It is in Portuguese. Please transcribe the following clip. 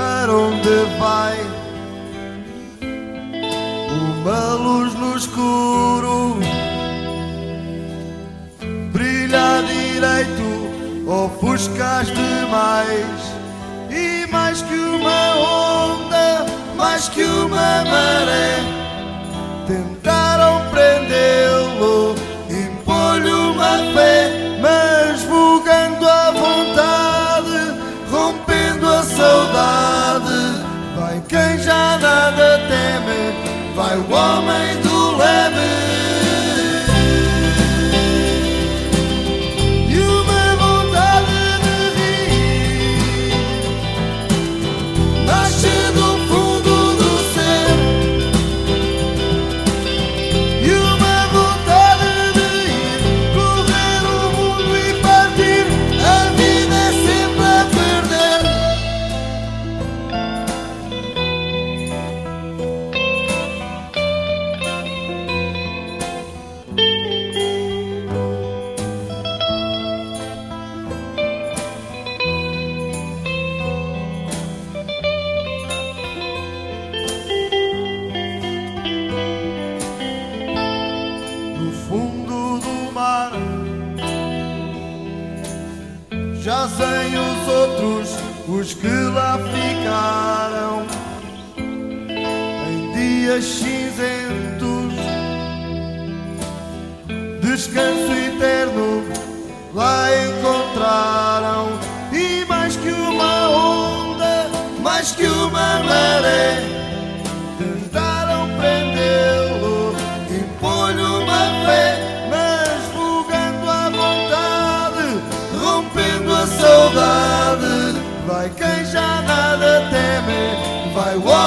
para onde vai? Uma luz no escuro brilha direito, ofuscas demais. E mais que uma onda, mais que uma maré, tentaram prendê-lo, impor-lhe uma fé, mas vogando à vontade, rompendo a saudade. Vai quem já nada teme, vai o homem do leme. Jazem os outros, os que lá ficaram, em dias cinzentos, descanso eterno lá encontraram. E mais que uma onda, mais que uma maré, tentaram prendê-lo, impor-lhe uma fé, mas vogando à vontade, rompendo a saudade. Vai quem já nada teme, vai o